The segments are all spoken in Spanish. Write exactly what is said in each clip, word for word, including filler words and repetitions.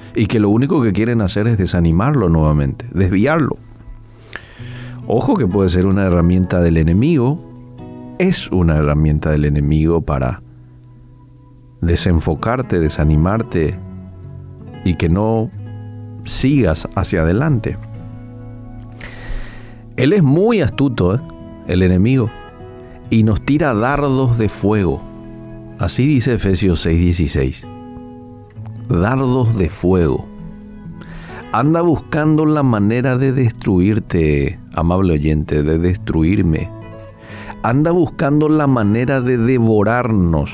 y que lo único que quieren hacer es desanimarlo nuevamente, desviarlo. Ojo que puede ser una herramienta del enemigo, es una herramienta del enemigo para desenfocarte, desanimarte y que no sigas hacia adelante. Él es muy astuto, ¿eh? El enemigo, y nos tira dardos de fuego. Así dice Efesios seis dieciséis. Dardos de fuego. Anda buscando la manera de destruirte, amable oyente, de destruirme. Anda buscando la manera de devorarnos.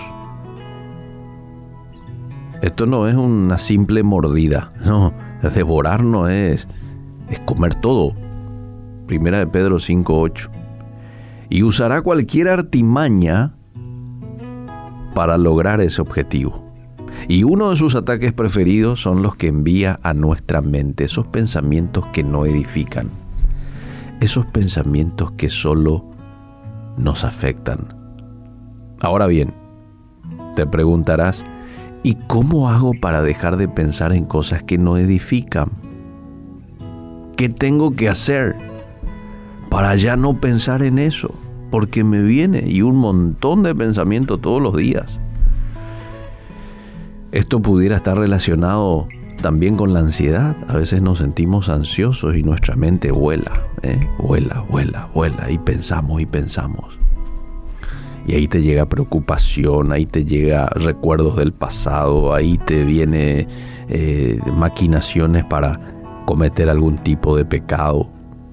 Esto no es una simple mordida, no, devorarnos es, es comer todo. Primera de Pedro cinco ocho. Y usará cualquier artimaña para lograr ese objetivo. Y uno de sus ataques preferidos son los que envía a nuestra mente, esos pensamientos que no edifican, esos pensamientos que solo nos afectan. Ahora bien, te preguntarás, ¿y cómo hago para dejar de pensar en cosas que no edifican? ¿Qué tengo que hacer para ya no pensar en eso? Porque me viene y un montón de pensamientos todos los días. Esto pudiera estar relacionado también con la ansiedad. A veces nos sentimos ansiosos y nuestra mente vuela, ¿eh? vuela, vuela, vuela y pensamos y pensamos. Y ahí te llega preocupación, ahí te llega recuerdos del pasado, ahí te viene eh, maquinaciones para cometer algún tipo de pecado.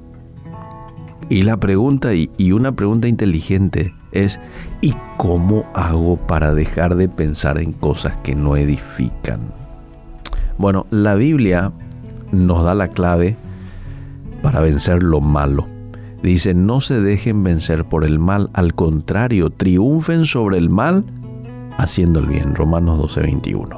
Y la pregunta, y, y una pregunta inteligente es, ¿y cómo hago para dejar de pensar en cosas que no edifican? Bueno, la Biblia nos da la clave para vencer lo malo. Dice, no se dejen vencer por el mal, al contrario, triunfen sobre el mal haciendo el bien. Romanos doce veintiuno.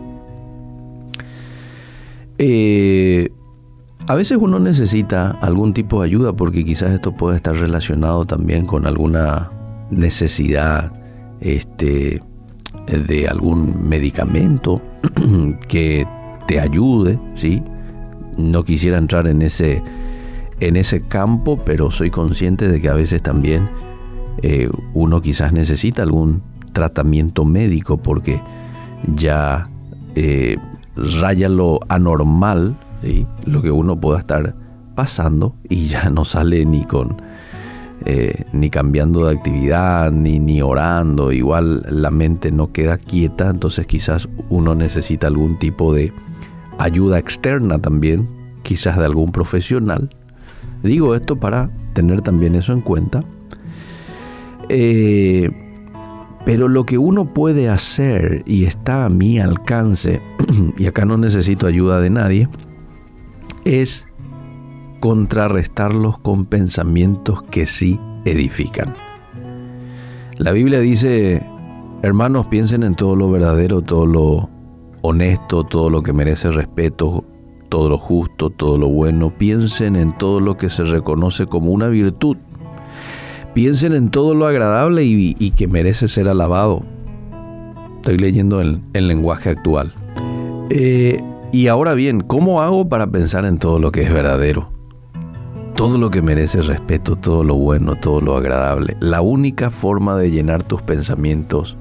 Eh, a veces uno necesita algún tipo de ayuda porque quizás esto puede estar relacionado también con alguna necesidad este, de algún medicamento que te ayude, ¿sí? No quisiera entrar en ese... en ese campo, pero soy consciente de que a veces también eh, uno quizás necesita algún tratamiento médico porque ya eh, raya lo anormal, ¿sí? Lo que uno pueda estar pasando y ya no sale ni con eh, ni cambiando de actividad ni, ni orando, igual la mente no queda quieta, entonces quizás uno necesita algún tipo de ayuda externa también, quizás de algún profesional. Digo esto para tener también eso en cuenta. Eh, pero lo que uno puede hacer y está a mi alcance, y acá no necesito ayuda de nadie, es contrarrestarlos con pensamientos que sí edifican. La Biblia dice, hermanos, piensen en todo lo verdadero, todo lo honesto, todo lo que merece respeto, todo lo justo, todo lo bueno. Piensen en todo lo que se reconoce como una virtud. Piensen en todo lo agradable y, y que merece ser alabado. Estoy leyendo el, el lenguaje actual. Eh, y ahora bien, ¿cómo hago para pensar en todo lo que es verdadero? Todo lo que merece respeto, todo lo bueno, todo lo agradable. La única forma de llenar tus pensamientos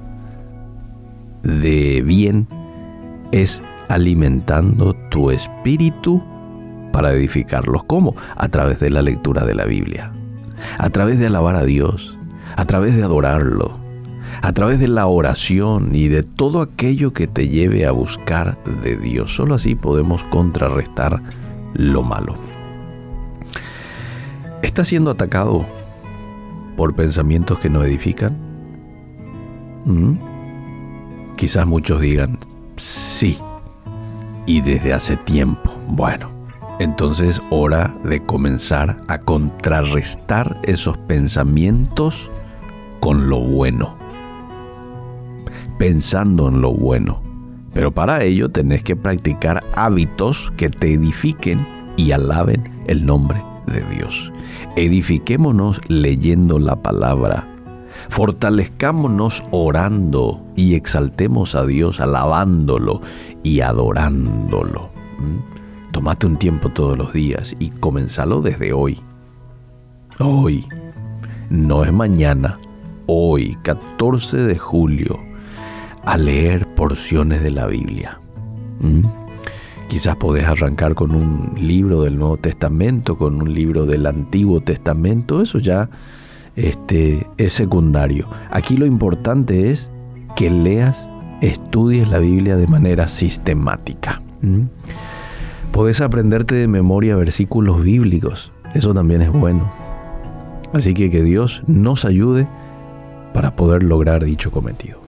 de bien es alimentando tu espíritu para edificarlos. ¿Cómo? A través de la lectura de la Biblia, a través de alabar a Dios, a través de adorarlo, a través de la oración y de todo aquello que te lleve a buscar de Dios. Solo así podemos contrarrestar lo malo. ¿Estás siendo atacado por pensamientos que no edifican? ¿Mm? Quizás muchos digan, sí, y desde hace tiempo. Bueno, entonces hora de comenzar a contrarrestar esos pensamientos con lo bueno, pensando en lo bueno. Pero para ello tenés que practicar hábitos que te edifiquen y alaben el nombre de Dios. Edifiquémonos leyendo la palabra, Fortalezcámonos orando y exaltemos a Dios alabándolo y adorándolo. ¿Mm? Tómate un tiempo todos los días y comenzalo desde hoy. Hoy, no es mañana, hoy, catorce de julio, a leer porciones de la Biblia. ¿Mm? Quizás podés arrancar con un libro del Nuevo Testamento, con un libro del Antiguo Testamento, eso ya este, es secundario. Aquí lo importante es que leas, estudies la Biblia de manera sistemática. ¿Mm? Podés aprenderte de memoria versículos bíblicos, eso también es bueno. Así que que Dios nos ayude para poder lograr dicho cometido.